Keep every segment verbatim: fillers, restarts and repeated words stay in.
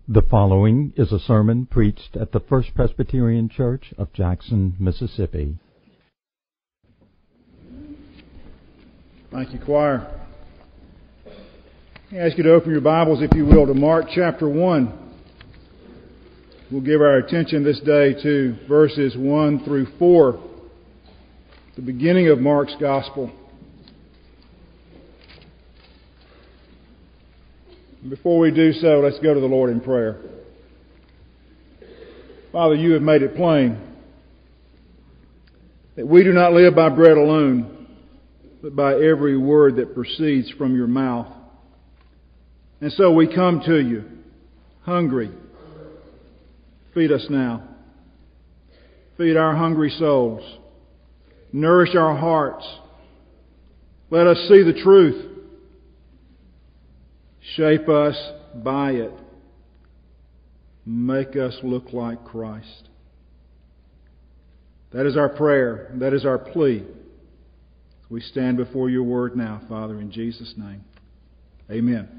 The following is a sermon preached at the First Presbyterian Church of Jackson, Mississippi. Thank you, choir. I ask you to open your Bibles, if you will, to Mark chapter one. We'll give our attention this day to verses one through four, the beginning of Mark's Gospel. Before we do so, let's go to the Lord in prayer. Father, you have made it plain that we do not live by bread alone, but by every word that proceeds from your mouth. And so we come to you, hungry. Feed us now. Feed our hungry souls. Nourish our hearts. Let us see the truth. Shape us by it. Make us look like Christ. That is our prayer. That is our plea. We stand before your word now, Father, in Jesus' name. Amen.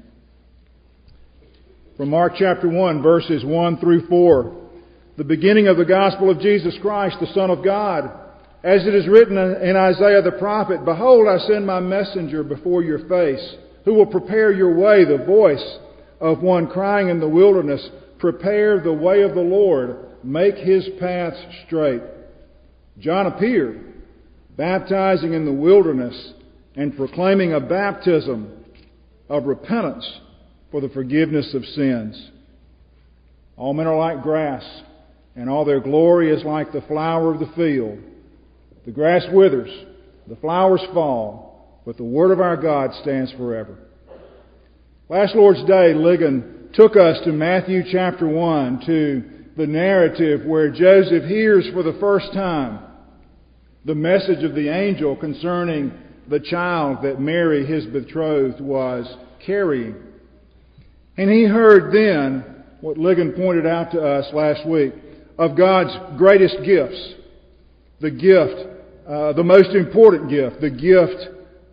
From Mark chapter one, verses one through four, the beginning of the gospel of Jesus Christ, the Son of God. As it is written in Isaiah the prophet, "Behold, I send my messenger before your face, who will prepare your way," the voice of one crying in the wilderness, "Prepare the way of the Lord, make His paths straight." John appeared, baptizing in the wilderness and proclaiming a baptism of repentance for the forgiveness of sins. All men are like grass, and all their glory is like the flower of the field. The grass withers, the flowers fall, but the word of our God stands forever. Last Lord's Day, Ligon took us to Matthew chapter one, to the narrative where Joseph hears for the first time the message of the angel concerning the child that Mary, his betrothed, was carrying. And he heard then what Ligon pointed out to us last week of God's greatest gifts. The gift, uh, the most important gift, the gift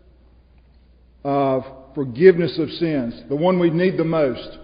of forgiveness of sins, the one we need the most.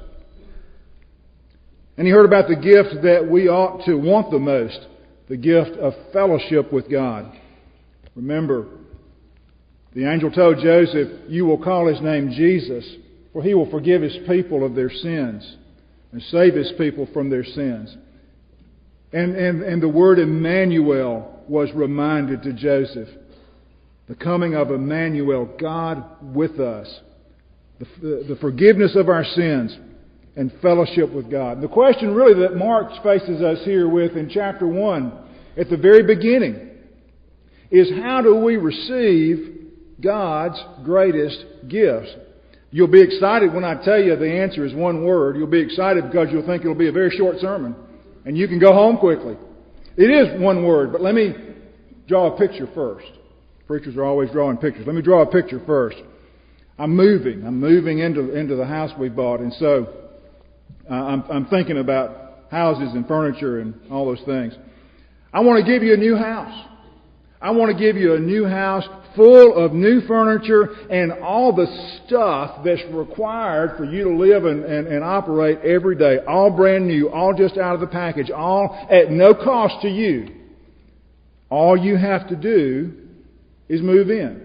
And he heard about the gift that we ought to want the most, the gift of fellowship with God. Remember, the angel told Joseph, "You will call his name Jesus, for he will forgive his people of their sins and save his people from their sins." And, and, and the word Emmanuel was reminded to Joseph. The coming of Emmanuel, God with us. The, the, the forgiveness of our sins and fellowship with God. And the question really that Mark faces us here with in chapter one, at the very beginning, is how do we receive God's greatest gifts? You'll be excited when I tell you the answer is one word. You'll be excited because you'll think it'll be a very short sermon and you can go home quickly. It is one word, but let me draw a picture first. Preachers are always drawing pictures. Let me draw a picture first. I'm moving. I'm moving into into the house we bought, and so uh, I'm, I'm thinking about houses and furniture and all those things. I want to give you a new house. I want to give you a new house full of new furniture and all the stuff that's required for you to live and, and, and operate every day. All brand new, all just out of the package, all at no cost to you. All you have to do is move in.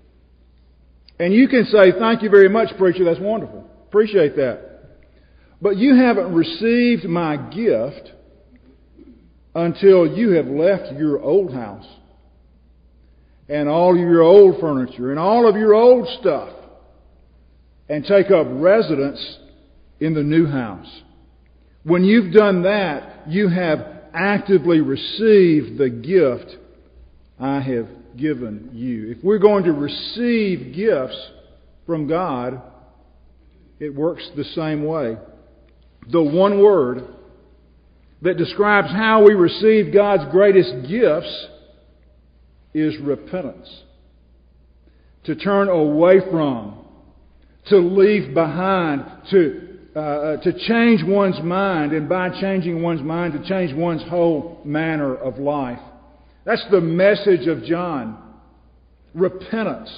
And you can say, "Thank you very much, preacher, that's wonderful. Appreciate that. But you haven't received my gift until you have left your old house and all of your old furniture and all of your old stuff and take up residence in the new house. When you've done that, you have actively received the gift I have given you." If we're going to receive gifts from God, it works the same way. The one word that describes how we receive God's greatest gifts is repentance. To turn away from, to leave behind, to uh, to change one's mind, and by changing one's mind, to change one's whole manner of life. That's the message of John. Repentance.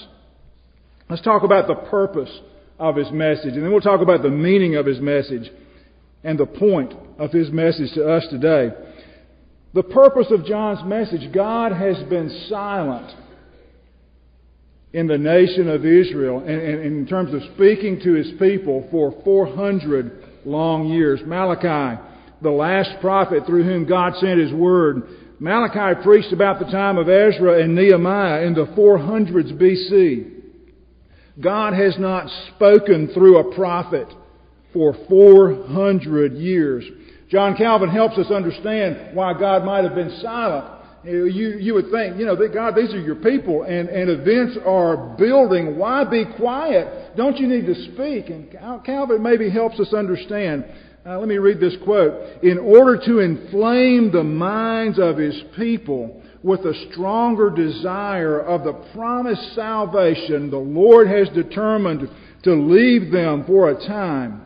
Let's talk about the purpose of his message, and then we'll talk about the meaning of his message. and the point of his message to us today. The purpose of John's message: God has been silent in the nation of Israel, and, and in terms of speaking to his people for four hundred long years. Malachi, the last prophet through whom God sent his word, Malachi preached about the time of Ezra and Nehemiah in the four hundreds B C. God has not spoken through a prophet for four hundred years. John Calvin helps us understand why God might have been silent. You, you would think, you know, that God, these are your people, and, and events are building. Why be quiet? Don't you need to speak? And Calvin maybe helps us understand. Uh, let me read this quote. In order to inflame the minds of his people with a stronger desire of the promised salvation, the Lord has determined to leave them for a time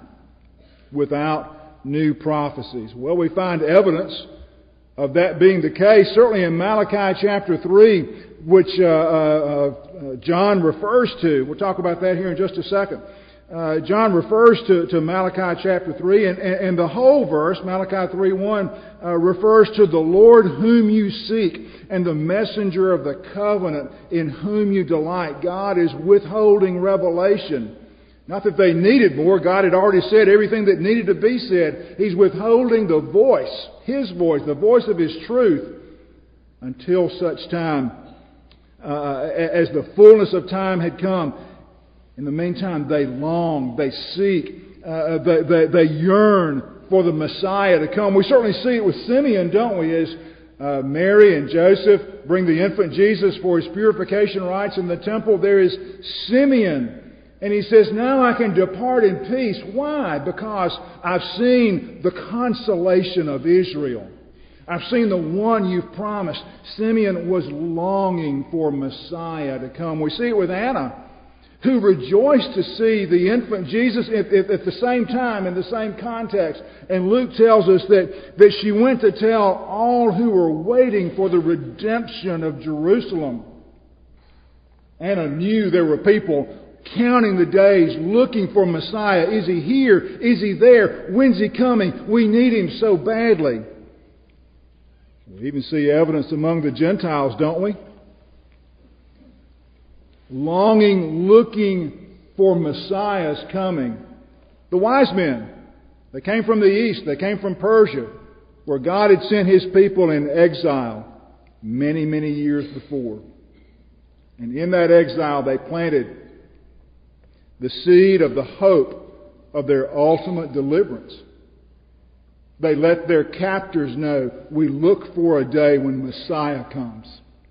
without new prophecies. Well, we find evidence of that being the case, certainly in Malachi chapter three, which uh, uh, uh, John refers to. We'll talk about that here in just a second. Uh, John refers to, to Malachi chapter three, and, and, and the whole verse, Malachi three one, uh, refers to the Lord whom you seek and the messenger of the covenant in whom you delight. God is withholding revelation. Not that they needed more. God had already said everything that needed to be said. He's withholding the voice, His voice, the voice of His truth, until such time uh, as the fullness of time had come. In the meantime, they long, they seek, uh, they, they, they yearn for the Messiah to come. We certainly see it with Simeon, don't we? As uh, Mary and Joseph bring the infant Jesus for His purification rites in the temple, there is Simeon. And he says, now I can depart in peace. Why? Because I've seen the consolation of Israel. I've seen the one you've promised. Simeon was longing for Messiah to come. We see it with Anna, who rejoiced to see the infant Jesus at, at, at the same time, in the same context. And Luke tells us that, that she went to tell all who were waiting for the redemption of Jerusalem. Anna knew there were people counting the days, looking for Messiah. Is He here? Is He there? When's He coming? We need Him so badly. We even see evidence among the Gentiles, don't we? Longing, looking for Messiah's coming. The wise men, they came from the east, they came from Persia, where God had sent His people in exile many, many years before. And in that exile they planted the seed of the hope of their ultimate deliverance. They let their captors know, we look for a day when Messiah comes.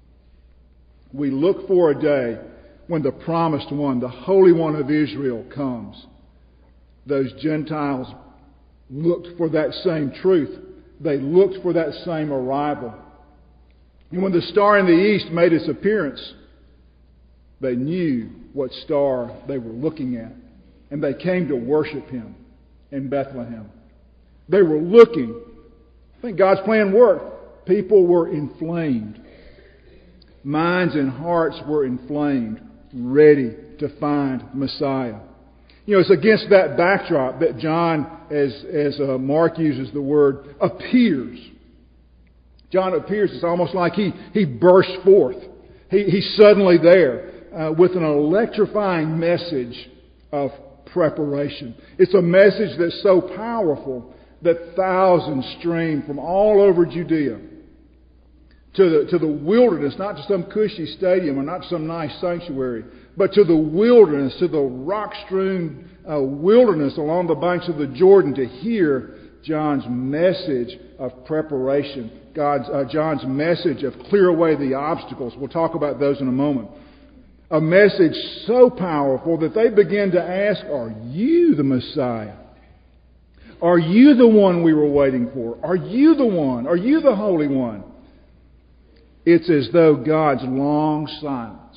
We look for a day when the promised one, the Holy One of Israel, comes. Those Gentiles looked for that same truth. They looked for that same arrival. And when the star in the east made its appearance, they knew what star they were looking at. And they came to worship Him in Bethlehem. They were looking. I think God's plan worked. People were inflamed. Minds and hearts were inflamed, ready to find Messiah. You know, it's against that backdrop that John, as, as uh, Mark uses the word, appears. John appears. It's almost like he, he bursts forth. He, he's suddenly there. Uh, with an electrifying message of preparation. It's a message that's so powerful that thousands stream from all over Judea to the, to the wilderness, not to some cushy stadium or not to some nice sanctuary, but to the wilderness, to the rock-strewn uh, wilderness along the banks of the Jordan to hear John's message of preparation, God's uh, John's message of clear away the obstacles. We'll talk about those in a moment. A message so powerful that they begin to ask, are you the Messiah? Are you the one we were waiting for? Are you the one? Are you the Holy One? It's as though God's long silence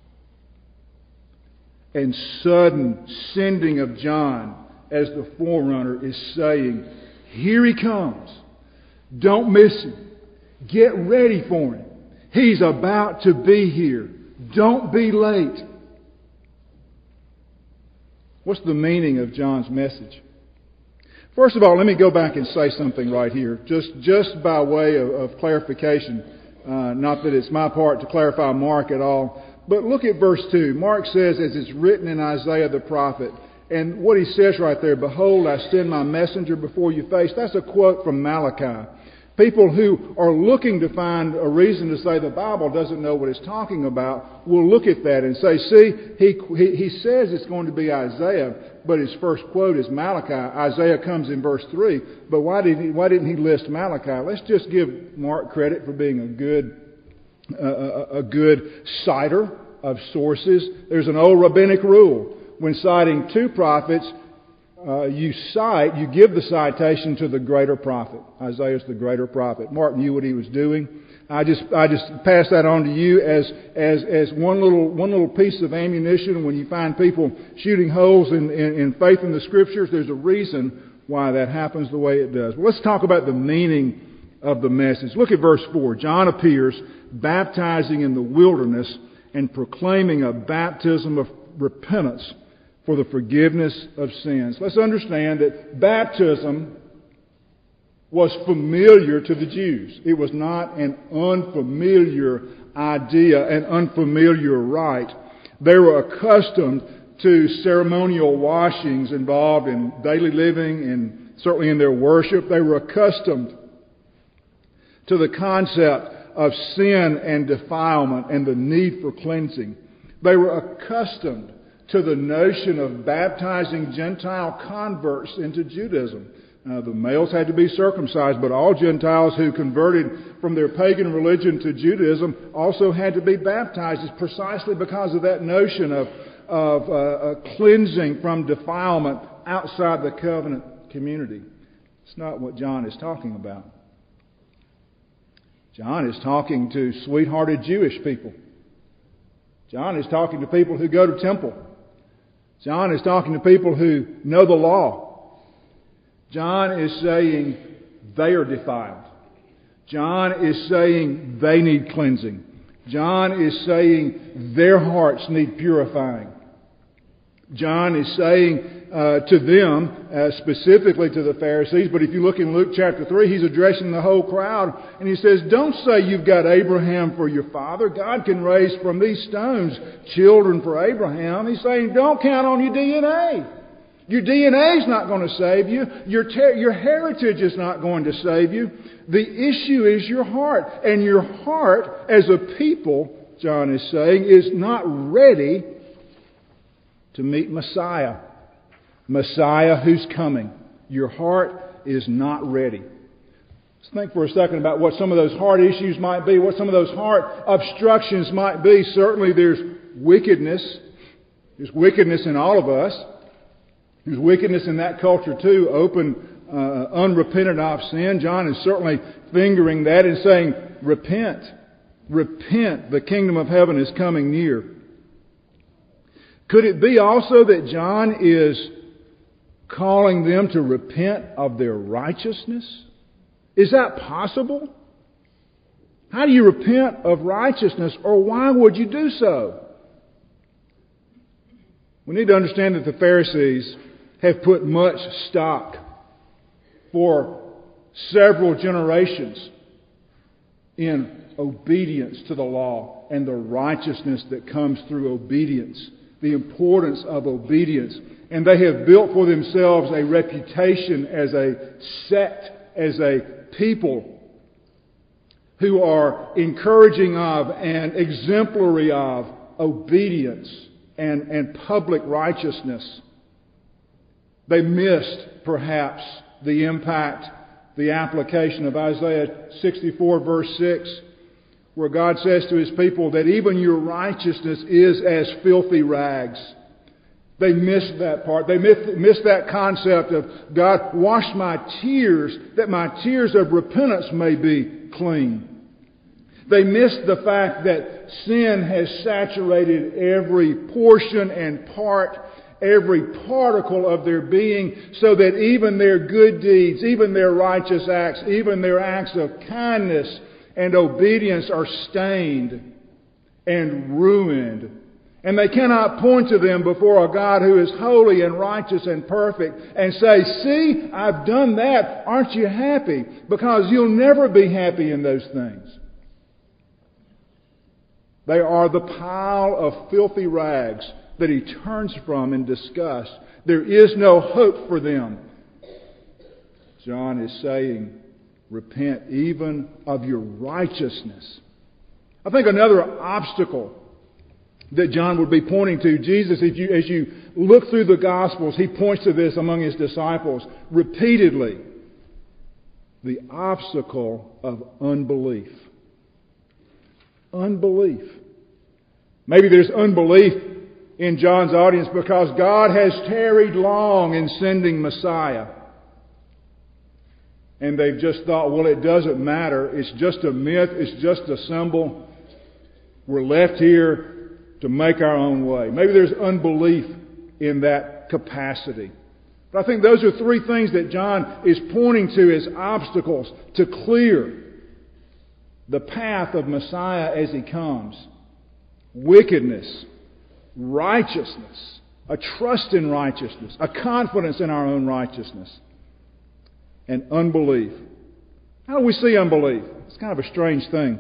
and sudden sending of John as the forerunner is saying, here He comes. Don't miss Him. Get ready for Him. He's about to be here. Don't be late. What's the meaning of John's message? First of all, let me go back and say something right here, just, just by way of, of clarification. Uh, not that it's my part to clarify Mark at all. But look at verse two. Mark says, as it's written in Isaiah the prophet, and what he says right there, "Behold, I send my messenger before your face." That's a quote from Malachi. People who are looking to find a reason to say the Bible doesn't know what it's talking about will look at that and say, see, he, he, he says it's going to be Isaiah, but his first quote is Malachi. Isaiah comes in verse three, but why, did he, why didn't he list Malachi? Let's just give Mark credit for being a good, uh, a, a good citer of sources. There's an old rabbinic rule. When citing two prophets, Uh, you cite, you give the citation to the greater prophet. Isaiah's the greater prophet. Mark knew what he was doing. I just, I just pass that on to you as, as, as one little, one little piece of ammunition. When you find people shooting holes in, in, in faith in the Scriptures, there's a reason why that happens the way it does. Well, let's talk about the meaning of the message. Look at verse four. John appears baptizing in the wilderness and proclaiming a baptism of repentance for the forgiveness of sins. Let's understand that baptism was familiar to the Jews. It was not an unfamiliar idea, an unfamiliar rite. They were accustomed to ceremonial washings involved in daily living and certainly in their worship. They were accustomed to the concept of sin and defilement and the need for cleansing. They were accustomed to the notion of baptizing Gentile converts into Judaism. Uh, the males had to be circumcised, but all Gentiles who converted from their pagan religion to Judaism also had to be baptized. It's precisely because of that notion of, of uh, uh, cleansing from defilement outside the covenant community. It's not what John is talking about. John is talking to sweethearted Jewish people. John is talking to people who go to temple. John is talking to people who know the law. John is saying they are defiled. John is saying they need cleansing. John is saying their hearts need purifying. John is saying uh, to them, uh, specifically to the Pharisees, but if you look in Luke chapter three, he's addressing the whole crowd, and he says, don't say you've got Abraham for your father. God can raise from these stones children for Abraham. He's saying, don't count on your D N A. Your D N A is not going to save you. Your, ter- your heritage is not going to save you. The issue is your heart. And your heart, as a people, John is saying, is not ready to meet Messiah. Messiah who's coming. Your heart is not ready. Let's think for a second about what some of those heart issues might be, what some of those heart obstructions might be. Certainly there's wickedness. There's wickedness in all of us. There's wickedness in that culture too, open, uh, unrepented of sin. John is certainly fingering that and saying, repent. Repent. The kingdom of heaven is coming near. Could it be also that John is calling them to repent of their righteousness? Is that possible? How do you repent of righteousness, or why would you do so? We need to understand that the Pharisees have put much stock for several generations in obedience to the law and the righteousness that comes through obedience, the importance of obedience. And they have built for themselves a reputation as a sect, as a people who are encouraging of and exemplary of obedience and, and public righteousness. They missed, perhaps, the impact, the application of Isaiah sixty-four, verse six, where God says to His people that even your righteousness is as filthy rags. They missed that part. They missed, missed that concept of, God, wash my tears, that my tears of repentance may be clean. They missed the fact that sin has saturated every portion and part, every particle of their being, so that even their good deeds, even their righteous acts, even their acts of kindness and obedience are stained and ruined And they cannot point to them before a God who is holy and righteous and perfect and say, see, I've done that. Aren't you happy? Because you'll never be happy in those things. They are the pile of filthy rags that he turns from in disgust. There is no hope for them. John is saying, repent even of your righteousness. I think another obstacle that John would be pointing to, Jesus, if you, as you look through the Gospels, he points to this among his disciples repeatedly. The obstacle of unbelief. Unbelief. Maybe there's unbelief in John's audience because God has tarried long in sending Messiah. And they've just thought, well, it doesn't matter. It's just a myth. It's just a symbol. We're left here to make our own way. Maybe there's unbelief in that capacity. But I think those are three things that John is pointing to as obstacles to clear the path of Messiah as He comes. Wickedness, righteousness, a trust in righteousness, a confidence in our own righteousness, and unbelief. How do we see unbelief? It's kind of a strange thing.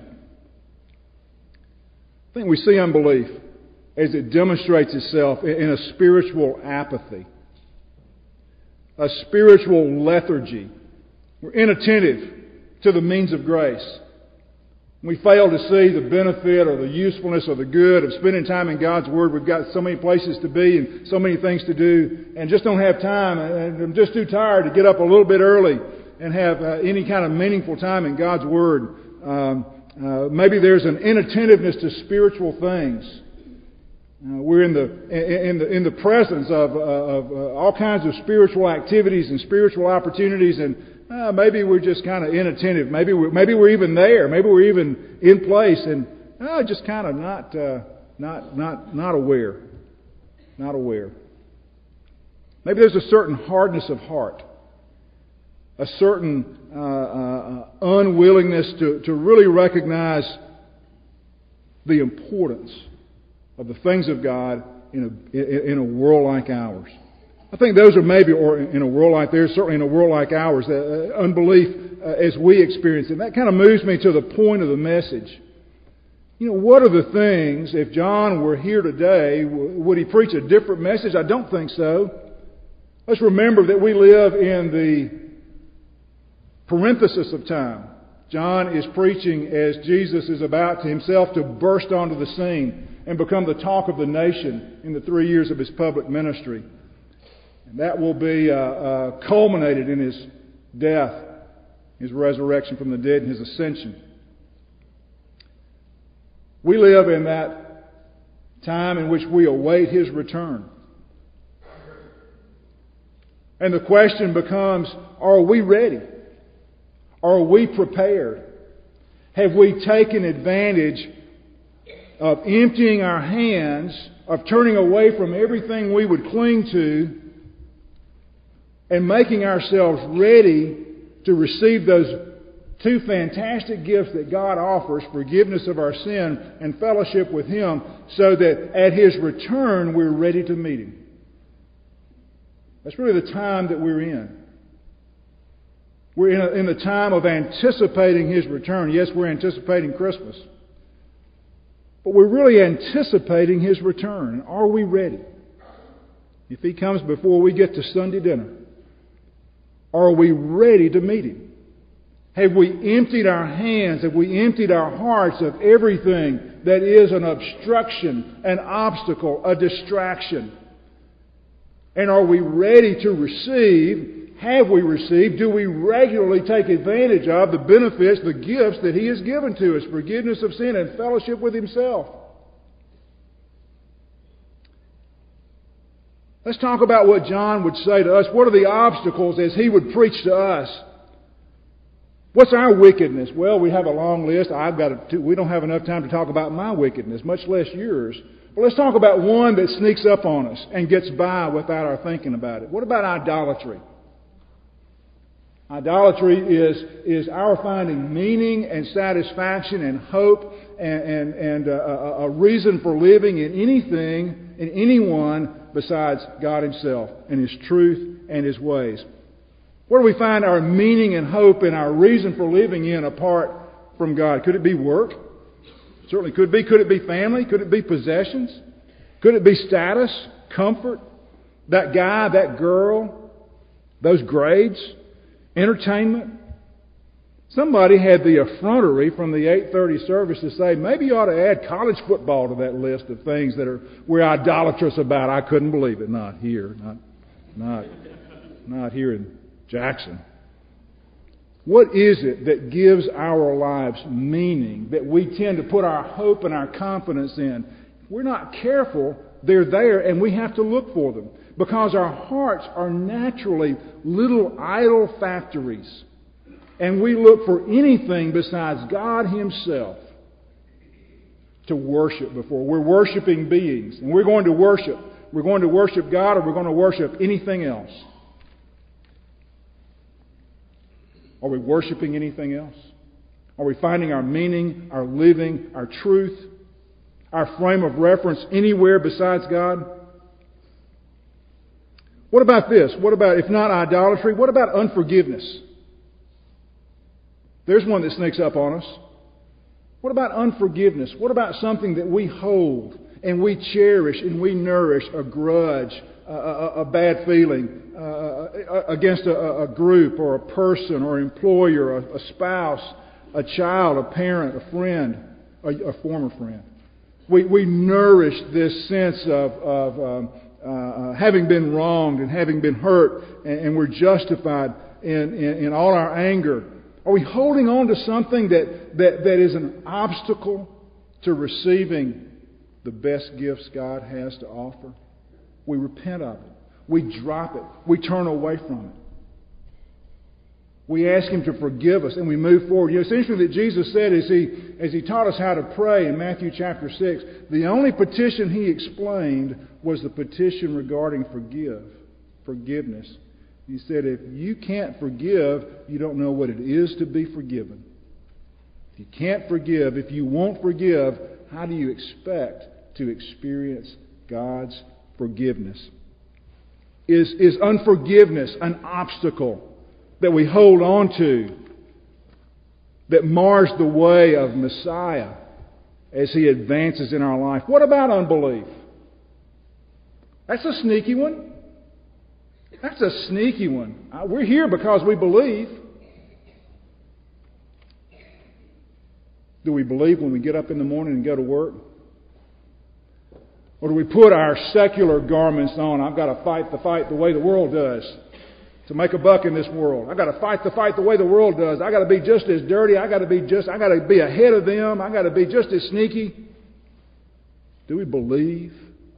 I think we see unbelief as it demonstrates itself in a spiritual apathy, a spiritual lethargy. We're inattentive to the means of grace. We fail to see the benefit or the usefulness or the good of spending time in God's Word. We've got so many places to be and so many things to do and just don't have time. And I'm just too tired to get up a little bit early and have uh, any kind of meaningful time in God's Word. Um, uh, maybe there's an inattentiveness to spiritual things. Uh, we're in the in the in the presence of, uh, of uh, all kinds of spiritual activities and spiritual opportunities, and uh, maybe we're just kind of inattentive. Maybe we're maybe we're even there. Maybe we're even in place, and uh, just kind of not uh, not not not aware, not aware. Maybe there's a certain hardness of heart, a certain uh, uh, unwillingness to to really recognize the importance of the things of God in a, in a world like ours. I think those are maybe, or in a world like theirs, certainly in a world like ours, uh, unbelief uh, as we experience it. That kind of moves me to the point of the message. You know, what are the things, if John were here today, would he preach a different message? I don't think so. Let's remember that we live in the parenthesis of time. John is preaching as Jesus is about to himself to burst onto the scene and become the talk of the nation in the three years of his public ministry. And that will be uh, uh, culminated in his death, his resurrection from the dead, and his ascension. We live in that time in which we await his return. And the question becomes, are we ready? Are we prepared? Have we taken advantage of emptying our hands, of turning away from everything we would cling to, and making ourselves ready to receive those two fantastic gifts that God offers, forgiveness of our sin and fellowship with Him, so that at His return we're ready to meet Him? That's really the time that we're in. We're in, a, in the time of anticipating His return. Yes, we're anticipating Christmas. But we're really anticipating His return. Are we ready? If He comes before we get to Sunday dinner, are we ready to meet Him? Have we emptied our hands? Have we emptied our hearts of everything that is an obstruction, an obstacle, a distraction? And are we ready to receive? Have we received? Do we regularly take advantage of the benefits, the gifts that He has given to us? Forgiveness of sin and fellowship with Himself. Let's talk about what John would say to us. What are the obstacles as he would preach to us? What's our wickedness? Well, we have a long list. I've got to, we don't have enough time to talk about my wickedness, much less yours. But let's talk about one that sneaks up on us and gets by without our thinking about it. What about idolatry? Idolatry is, is our finding meaning and satisfaction and hope and, and, and a, a reason for living in anything, in anyone besides God Himself and His truth and His ways. Where do we find our meaning and hope and our reason for living in apart from God? Could it be work? Certainly could be. Could it be family? Could it be possessions? Could it be status, comfort? That guy, that girl, those grades, entertainment? Somebody had the effrontery from the eight thirty service to say, maybe you ought to add college football to that list of things that are we're idolatrous about. I couldn't believe it. Not here. Not, not, not here in Jackson. What is it that gives our lives meaning, that we tend to put our hope and our confidence in? If we're not careful, they're there and we have to look for them. Because our hearts are naturally little idol factories. And we look for anything besides God Himself to worship before. We're worshiping beings. And we're going to worship. We're going to worship God or we're going to worship anything else. Are we worshiping anything else? Are we finding our meaning, our living, our truth, our frame of reference anywhere besides God? What about this? What about, if not idolatry, what about unforgiveness? There's one that sneaks up on us. What about unforgiveness? What about something that we hold and we cherish and we nourish a grudge, a, a, a bad feeling uh, against a, a group or a person or employer, a, a spouse, a child, a parent, a friend, a, a former friend? We, we nourish this sense of, of um, uh, having been wronged and having been hurt, and, and we're justified in, in, in all our anger. Are we holding on to something that, that, that is an obstacle to receiving the best gifts God has to offer? We repent of it. We drop it. We turn away from it. We ask Him to forgive us and we move forward. You know, it's interesting that Jesus said as He, as he taught us how to pray in Matthew chapter six, the only petition He explained was the petition regarding forgive, forgiveness. He said, if you can't forgive, you don't know what it is to be forgiven. If you can't forgive, if you won't forgive, how do you expect to experience God's forgiveness? Is, is unforgiveness an obstacle that we hold on to that mars the way of Messiah as He advances in our life? What about unbelief? That's a sneaky one. That's a sneaky one. We're here because we believe. Do we believe when we get up in the morning and go to work? Or do we put our secular garments on? I've got to fight the fight the way the world does to make a buck in this world. I've got to fight the fight the way the world does. I've got to be just as dirty. I've got to be just, I've got to be ahead of them. I've got to be just as sneaky. Do we believe?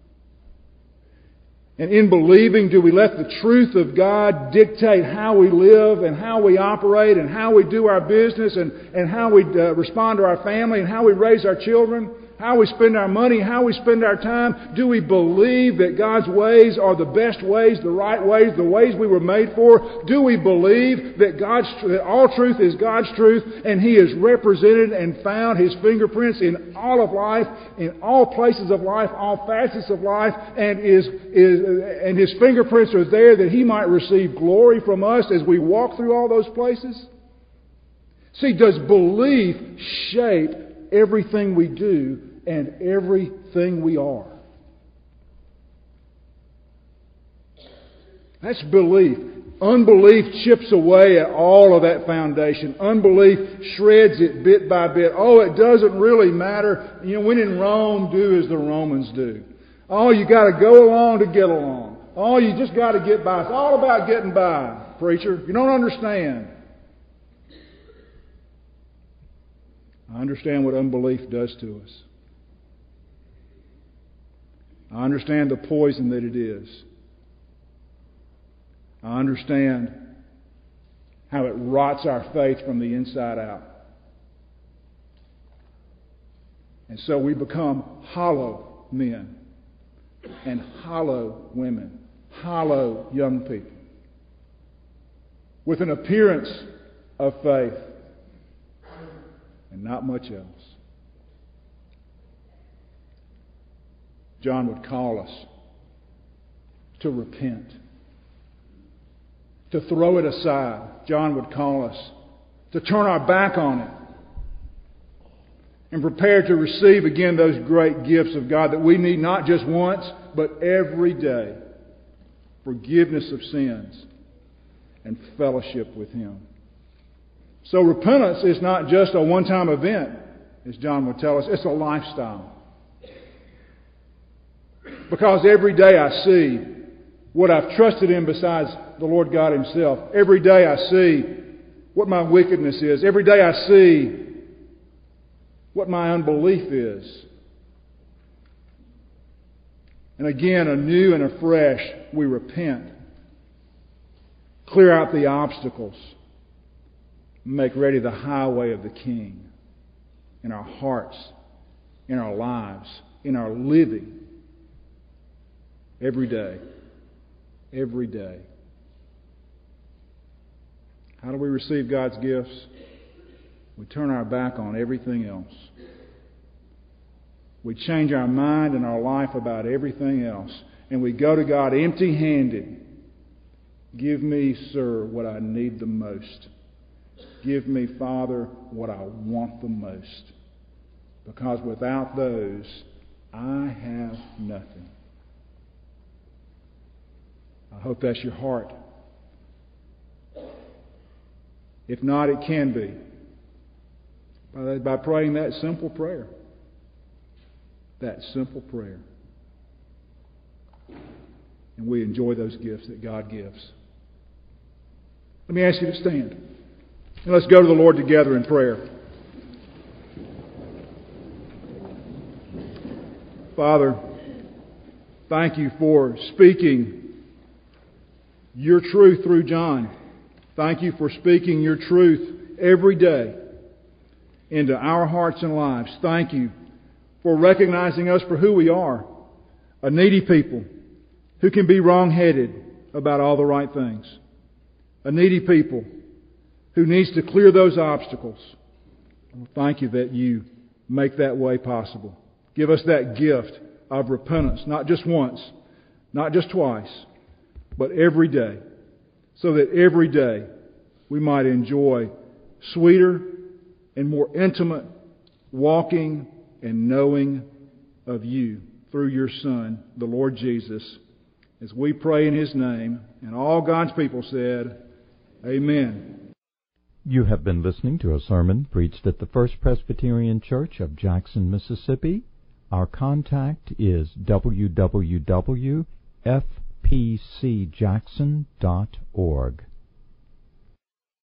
And in believing, do we let the truth of God dictate how we live and how we operate and how we do our business and, and how we uh, respond to our family and how we raise our children, how we spend our money, how we spend our time? Do we believe that God's ways are the best ways, the right ways, the ways we were made for? Do we believe that God's that all truth is God's truth and He has represented and found His fingerprints in all of life, in all places of life, all facets of life, and is is and His fingerprints are there that He might receive glory from us as we walk through all those places? See, does belief shape everything we do and everything we are? That's belief. Unbelief chips away at all of that foundation. Unbelief shreds it bit by bit. Oh, it doesn't really matter. You know, when in Rome, do as the Romans do. Oh, you got to go along to get along. Oh, you just got to get by. It's all about getting by, preacher. You don't understand. I understand what unbelief does to us. I understand the poison that it is. I understand how it rots our faith from the inside out. And so we become hollow men and hollow women, hollow young people, with an appearance of faith and not much else. John would call us to repent, to throw it aside. John would call us to turn our back on it and prepare to receive again those great gifts of God that we need not just once, but every day. Forgiveness of sins and fellowship with Him. So repentance is not just a one-time event, as John would tell us. It's a lifestyle. Because every day I see what I've trusted in besides the Lord God Himself. Every day I see what my wickedness is. Every day I see what my unbelief is. And again, anew and afresh, we repent. Clear out the obstacles. Make ready the highway of the King in our hearts, in our lives, in our living. Every day. Every day. How do we receive God's gifts? We turn our back on everything else. We change our mind and our life about everything else. And we go to God empty-handed. Give me, sir, what I need the most. Give me, Father, what I want the most. Because without those, I have nothing. I hope that's your heart. If not, it can be. By, by praying that simple prayer. That simple prayer. And we enjoy those gifts that God gives. Let me ask you to stand. And let's go to the Lord together in prayer. Father, thank you for speaking your truth through John. Thank you for speaking your truth every day into our hearts and lives. Thank you for recognizing us for who we are, a needy people who can be wrong-headed about all the right things. A needy people who needs to clear those obstacles. Thank you that you make that way possible. Give us that gift of repentance, not just once, not just twice, but every day, so that every day we might enjoy sweeter and more intimate walking and knowing of you through your Son, the Lord Jesus, as we pray in His name. And all God's people said, Amen. You have been listening to a sermon preached at the First Presbyterian Church of Jackson, Mississippi. Our contact is w w w dot f p c jackson dot org.